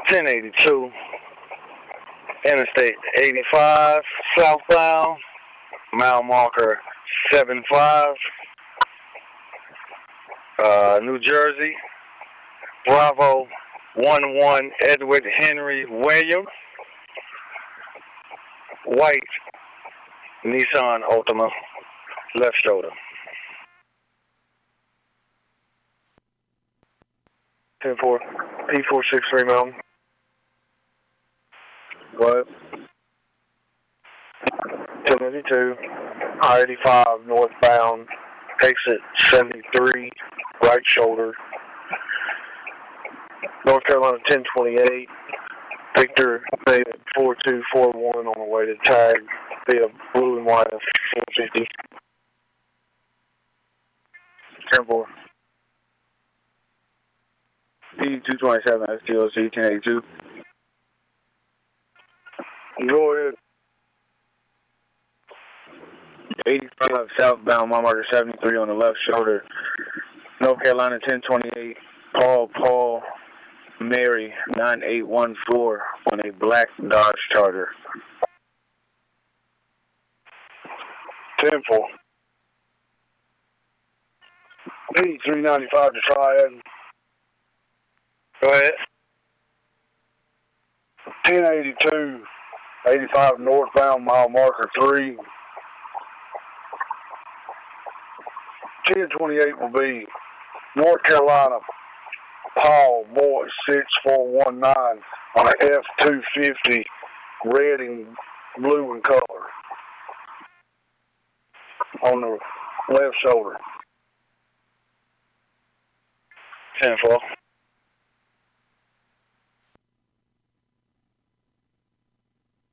1082, Interstate 85, southbound, mile marker 75, New Jersey, Bravo 11, Edward Henry Williams, white Nissan Altima, left shoulder. 10-4, P463 Mountain. What? 1082, I-85 northbound, exit 73, right shoulder. North Carolina 1028, Victor David 4241 on the way to tag via blue and white 450. 10-4. P227 STLC 1082. Go ahead. 85 southbound, mile marker 73 on the left shoulder. North Carolina 1028, Paul, Mary 9814 on a black Dodge Charger. 10-4. P395 to Triad. Go ahead. 1082, 85 northbound, mile marker 3. 1028 will be North Carolina Paul Boy 6419 on a F250, red and blue in color, on the left shoulder. 10-4.